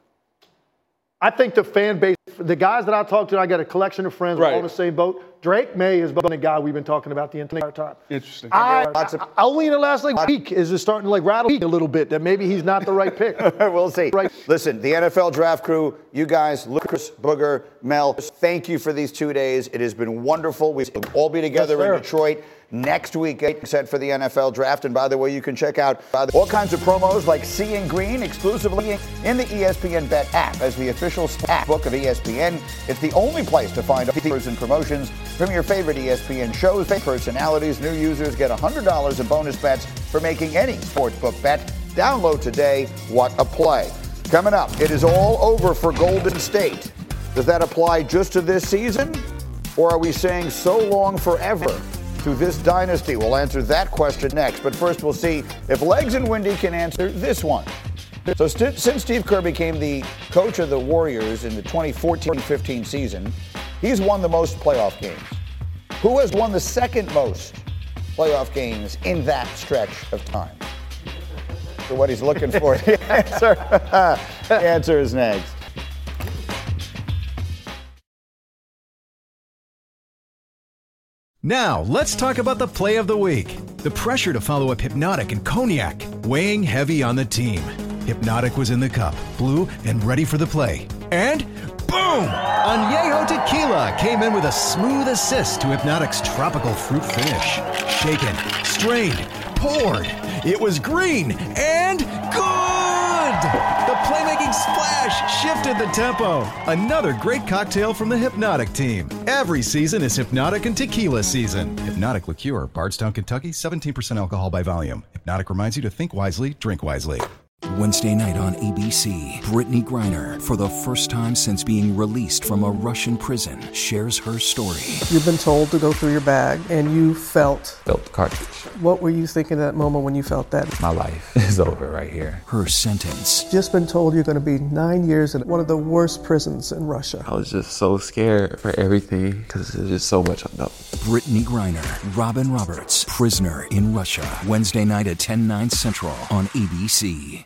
I think the fan base, the guys that I talk to, I got a collection of friends Right. all in the same boat. Drake May has been the guy we've been talking about the entire time. Interesting. I, Lots of- I- only in the last like week is it starting to like rattle me a little bit that maybe he's not the right pick. We'll see. Right. Listen, the N F L draft crew, you guys, Lucas, Booger, Mel, thank you for these two days. It has been wonderful. We will all be together Yes, in sir. Detroit next week, set for the N F L draft. And by the way, you can check out all kinds of promos like Seeing Green exclusively in the E S P N Bet app as the official app book of E S P N. It's the only place to find offers and promotions from your favorite E S P N shows, personalities. New users get one hundred dollars in bonus bets for making any sportsbook bet. Download today. What a play. Coming up, it is all over for Golden State. Does that apply just to this season? Or are we saying so long forever to this dynasty? We'll answer that question next. But first, we'll see if Legs and Windy can answer this one. So st- since Steve Kerr became the coach of the Warriors in the twenty fourteen fifteen season, he's won the most playoff games. Who has won the second most playoff games in that stretch of time? For what he's looking for, the answer, the answer is next. Now, let's talk about the play of the week. The pressure to follow up Hypnotic and Cognac, weighing heavy on the team. Hypnotic was in the cup, blue, and ready for the play. And boom! Añejo Tequila came in with a smooth assist to Hypnotic's tropical fruit finish. Shaken, strained, poured. It was green and good! The playmaking splash shifted the tempo. Another great cocktail from the Hypnotic team. Every season is Hypnotic and Tequila season. Hypnotic Liqueur, Bardstown, Kentucky, seventeen percent alcohol by volume. Hypnotic reminds you to think wisely, drink wisely. Wednesday night on A B C, Brittany Griner, for the first time since being released from a Russian prison, shares her story. You've been told to go through your bag, and you felt... Felt the cartridge. What were you thinking at that moment when you felt that? My life is over right here. Her sentence. Just been told you're going to be nine years in one of the worst prisons in Russia. I was just so scared for everything because there's just so much unknown. Brittany Griner, Robin Roberts, Prisoner in Russia. Wednesday night at ten, nine Central on A B C.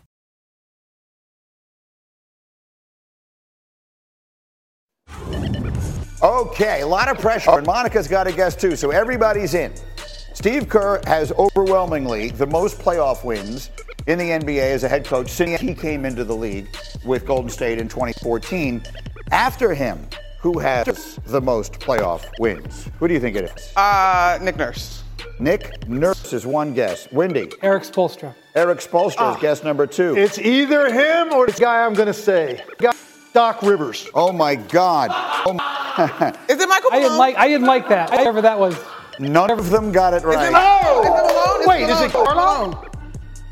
Okay, a lot of pressure, and Monica's got a guess too, so everybody's in. Steve Kerr has overwhelmingly the most playoff wins in the N B A as a head coach since he came into the league with Golden State in twenty fourteen. After him, who has the most playoff wins? Who do you think it is? Uh, Nick Nurse. Nick Nurse is one guess. Wendy. Eric Spoelstra. Eric Spoelstra is guess number two. It's either him or this guy I'm going to say. Guy- Doc Rivers. Oh my God. Oh my. Is it Michael I didn't Malone? like. I didn't like that. Whatever that was. None of them got it right. Is it Malone? Is it Malone? Is Wait, it is it Malone? Carlo?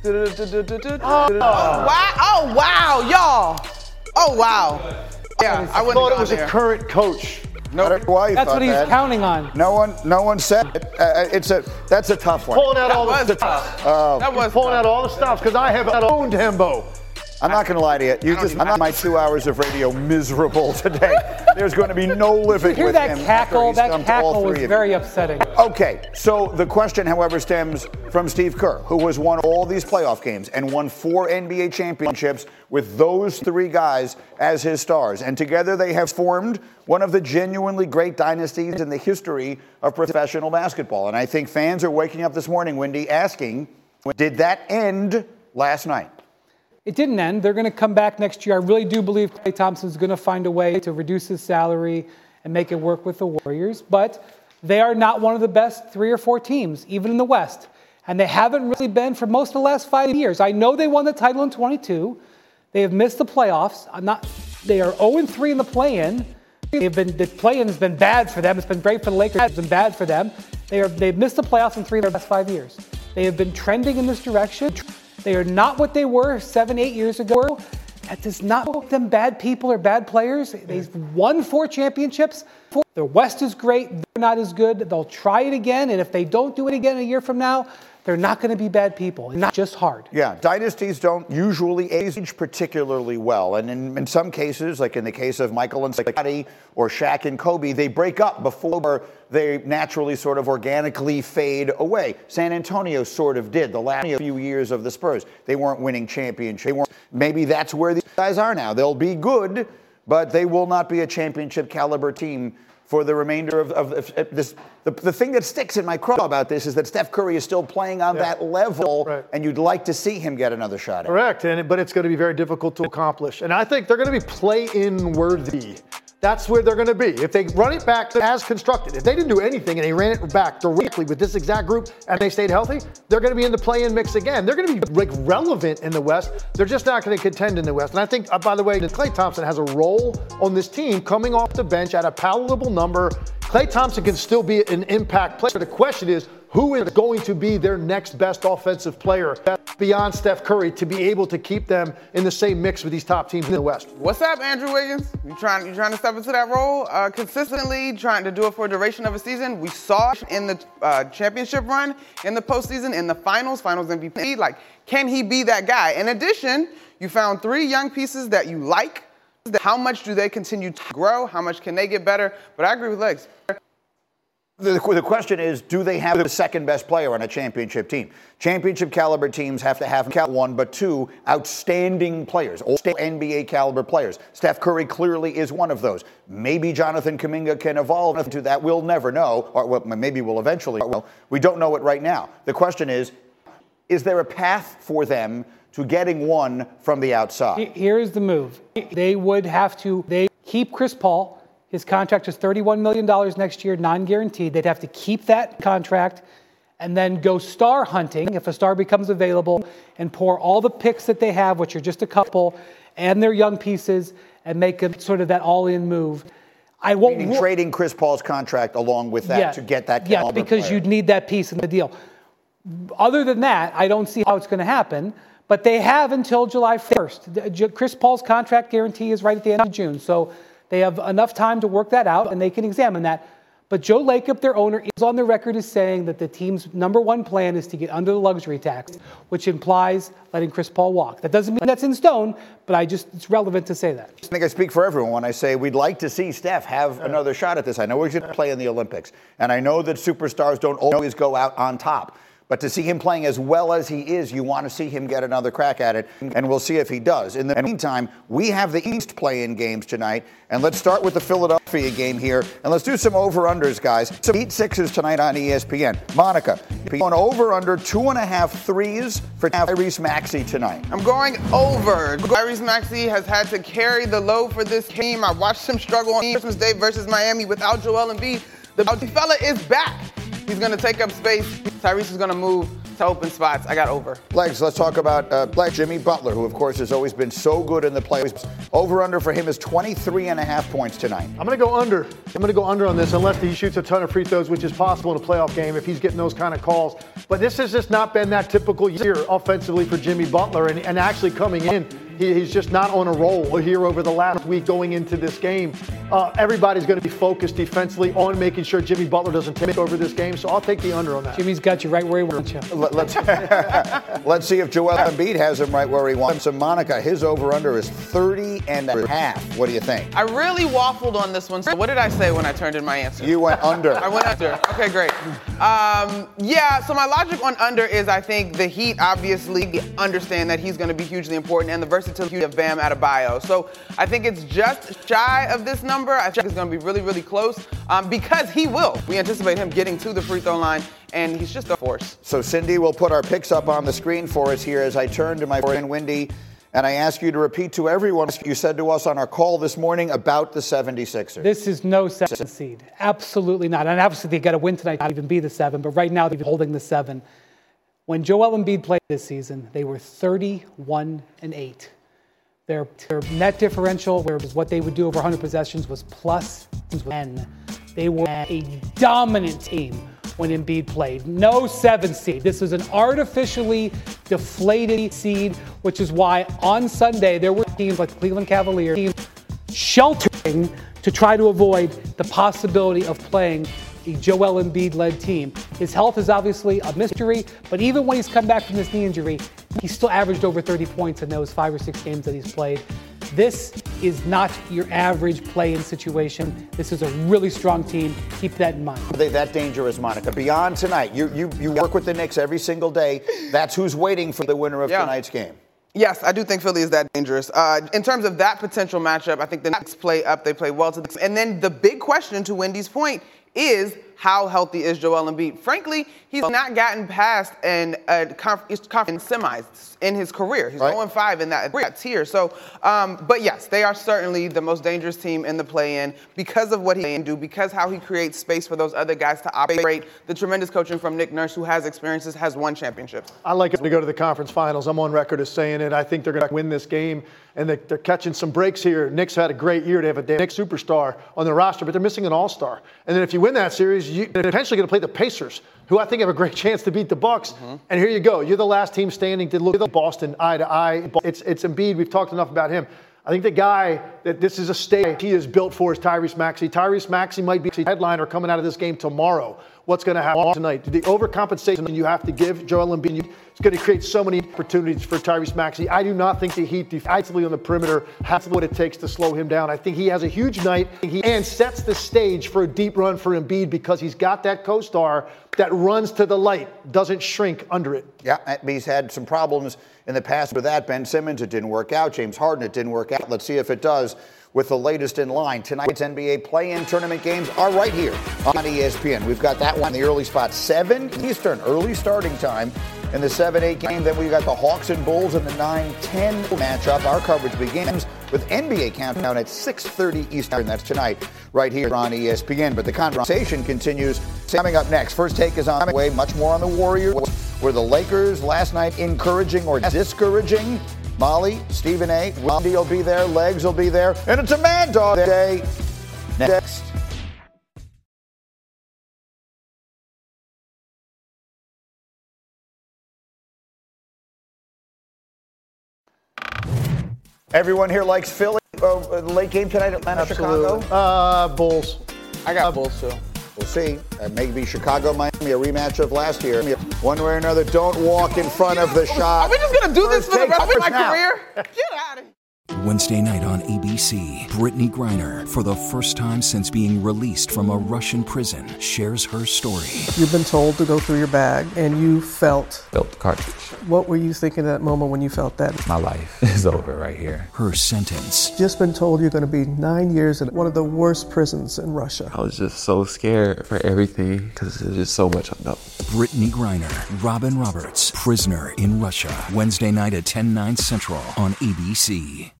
Oh, wow. Oh, wow, y'all. Oh, wow. Yeah, I wouldn't thought have it was gone a there. current coach. No, why That's what he's that. counting on. No one, no one said it. Uh, it's a that's a tough one. Pulling out That all was the tough. Uh, That was pulling tough. out all the stops because I have owned Hembo. I'm not going to lie to you. You just I'm my two hours of radio miserable today. There's going to be no living Hear with that him. after cackle? he That stumped all cackle was three of very you. upsetting. Okay, so the question, however, stems from Steve Kerr, who has won all these playoff games and won four N B A championships with those three guys as his stars. And together they have formed one of the genuinely great dynasties in the history of professional basketball. And I think fans are waking up this morning, Wendy, asking, did that end last night? It didn't end. They're going to come back next year. I really do believe Klay Thompson's going to find a way to reduce his salary and make it work with the Warriors. But they are not one of the best three or four teams, even in the West. And they haven't really been for most of the last five years. I know they won the title in twenty-two. They have missed the playoffs. I'm not. They are oh and three in the play-in. They've been the play-in has been bad for them. It's been great for the Lakers. It's been bad for them. They are. They've missed the playoffs in three of their last five years. They have been trending in this direction. They are not what they were seven, eight years ago. That does not make them bad people or bad players. They've won four championships. The West is great. They're not as good. They'll try it again. And if they don't do it again a year from now, they're not going to be bad people. It's not just hard. Yeah, dynasties don't usually age particularly well. And in, in some cases, like in the case of Michael and Scottie or Shaq and Kobe, they break up before they naturally sort of organically fade away. San Antonio sort of did the last few years of the Spurs. They weren't winning championships. They weren't, maybe that's where these guys are now. They'll be good, but they will not be a championship caliber team for the remainder of, of, of this. The, the thing that sticks in my craw about this is that Steph Curry is still playing on Yeah. that level, Right. and you'd like to see him get another shot at it. Correct, and but it's going to be very difficult to accomplish. And I think they're going to be play-in worthy. That's where they're going to be. If they run it back as constructed, if they didn't do anything and they ran it back directly with this exact group and they stayed healthy, they're going to be in the play-in mix again. They're going to be like relevant in the West. They're just not going to contend in the West. And I think, uh, by the way, that Klay Thompson has a role on this team coming off the bench at a palatable number. Klay Thompson can still be an impact player. The question is, who is going to be their next best offensive player beyond Steph Curry to be able to keep them in the same mix with these top teams in the West? What's up, Andrew Wiggins? You trying you trying to step into that role uh, consistently, trying to do it for a duration of a season? We saw it in the uh, championship run, in the postseason, in the finals, finals M V P. Like, can he be that guy? In addition, you found three young pieces that you like. How much do they continue to grow? How much can they get better? But I agree with Legs. The, the question is, do they have the second best player on a championship team? Championship caliber teams have to have one, but two outstanding players, all N B A caliber players. Steph Curry clearly is one of those. Maybe Jonathan Kuminga can evolve into that. We'll never know, or well, maybe we'll eventually. Well, we don't know it right now. The question is, is there a path for them to getting one from the outside? Here's the move. They would have to they keep Chris Paul. His contract is thirty-one million dollars next year, non-guaranteed. They'd have to keep that contract and then go star hunting if a star becomes available and pour all the picks that they have, which are just a couple, and their young pieces, and make a, sort of that all-in move. I won't Meaning trading Chris Paul's contract along with that yeah, to get that yeah, caliber because player. you'd need that piece in the deal. Other than that, I don't see how it's going to happen. But they have until July first. Chris Paul's contract guarantee is right at the end of June. So they have enough time to work that out, and they can examine that. But Joe Lacob, their owner, is on the record as saying that the team's number one plan is to get under the luxury tax, which implies letting Chris Paul walk. That doesn't mean that's in stone, but I just it's relevant to say that. I think I speak for everyone when I say we'd like to see Steph have another shot at this. I know he's going to play in the Olympics, and I know that superstars don't always go out on top. But to see him playing as well as he is, you want to see him get another crack at it, and we'll see if he does. In the meantime, we have the East play-in games tonight, and let's start with the Philadelphia game here, and let's do some over-unders, guys. Some Heat Sixers tonight on E S P N. Monica, going over-under two and a half threes for Tyrese Maxey tonight. I'm going over. Tyrese Maxey has had to carry the load for this team. I watched him struggle on Christmas Day versus Miami without Joel Embiid. The fella is back. He's going to take up space. Tyrese is going to move. to open spots. I got over. Legs, let's talk about uh, Legs, Jimmy Butler, who, of course, has always been so good in the playoffs. Over-under for him is twenty-three and a half points tonight. I'm going to go under. I'm going to go under on this unless he shoots a ton of free throws, which is possible in a playoff game if he's getting those kind of calls. But this has just not been that typical year offensively for Jimmy Butler. And, and actually coming in, he, he's just not on a roll here over the last week going into this game. Uh, everybody's going to be focused defensively on making sure Jimmy Butler doesn't take over this game. So I'll take the under on that. Jimmy's got you right where he wants you. Let, let's, let's see if Joel Embiid has him right where he wants him. So, Monica, his over-under is thirty and a half. What do you think? I really waffled on this one. So what did I say when I turned in my answer? You went under. I went under. Okay, great. Um, yeah, so my logic on under is I think the Heat obviously understand that he's going to be hugely important and the versatility of Bam Adebayo. So I think it's just shy of this number. I think it's going to be really, really close um, because he will. We anticipate him getting to the free throw line, and he's just a force. So Cindy will put our picks up on the screen for us here as I turn to my friend Wendy, and I ask you to repeat to everyone what you said to us on our call this morning about the seventy-sixers. This is no seven seed. Absolutely not. And obviously they got to win tonight to even be the seven, but right now they're holding the seven. When Joel Embiid played this season, they were thirty-one and eight. Their, their net differential, where what they would do over one hundred possessions, was plus ten. They were a dominant team when Embiid played. No seven seed. This is an artificially deflated seed, which is why on Sunday there were teams like the Cleveland Cavaliers sheltering to try to avoid the possibility of playing a Joel Embiid-led team. His health is obviously a mystery, but even when he's come back from this knee injury, he's still averaged over thirty points in those five or six games that he's played. This is not your average play-in situation. This is a really strong team. Keep that in mind. Are they that dangerous, Monica? Beyond tonight, you you you work with the Knicks every single day. That's who's waiting for the winner of Yeah. tonight's game. Yes, I do think Philly is that dangerous. Uh, in terms of that potential matchup, I think the Knicks play up. They play well to the. And then the big question, to Wendy's point, is how healthy is Joel Embiid? Frankly, he's not gotten past an a conf- conference semis in his career. He's Right. oh and five in that, that tier. So, um, but yes, they are certainly the most dangerous team in the play-in because of what he can do, because how he creates space for those other guys to operate. The tremendous coaching from Nick Nurse, who has experiences, has won championships. I like it to go to the conference finals. I'm on record as saying it. I think they're going to win this game, and they, they're catching some breaks here. Knicks had a great year. They have a Nick superstar on their roster, but they're missing an all-star. And then if you win that series, you, they're potentially going to play the Pacers, who I think have a great chance to beat the Bucks. Mm-hmm. And here you go. You're the last team standing to look at Boston eye to eye. It's, it's Embiid. We've talked enough about him. I think the guy that this is a stage he is built for is Tyrese Maxey. Tyrese Maxey might be the headliner coming out of this game tomorrow. What's going to happen tonight? The overcompensation you have to give Joel Embiid, it's going to create so many opportunities for Tyrese Maxey. I do not think the Heat defensively on the perimeter have what it takes to slow him down. I think he has a huge night he, and sets the stage for a deep run for Embiid because he's got that co-star that runs to the light, doesn't shrink under it. Yeah, he's had some problems in the past with that. Ben Simmons, it didn't work out. James Harden, it didn't work out. Let's see if it does with the latest in line. Tonight's N B A play-in tournament games are right here on E S P N. We've got that one in the early spot, seven Eastern, early starting time in the seven eight game. Then we've got the Hawks and Bulls in the nine ten matchup. Our coverage begins with N B A countdown at six thirty Eastern. That's tonight right here on E S P N. But the conversation continues. Coming up next, First Take is on the way. Much more on the Warriors. Were the Lakers last night encouraging or discouraging? Molly, Stephen A, Wendy will be there, Legs will be there, and it's a Mad Dog Day. Next. Everyone here likes Philly. Uh, the late game tonight, Atlanta, Absolutely. Chicago. Uh, Bulls. I got uh, Bulls too. We'll see. Uh, maybe Chicago, Miami, a rematch of last year. One way or another, don't walk in front of the shot. Are we just going to do this for the rest of my now. career? Get out of here. Wednesday night on A B C, Brittany Griner, for the first time since being released from a Russian prison, shares her story. You've been told to go through your bag, and you felt. Felt the cartridge. What were you thinking at that moment when you felt that? My life is over right here. Her sentence. Just been told you're going to be nine years in one of the worst prisons in Russia. I was just so scared for everything because there's just so much unknown. Brittany Griner, Robin Roberts, prisoner in Russia. Wednesday night at ten, nine Central on A B C.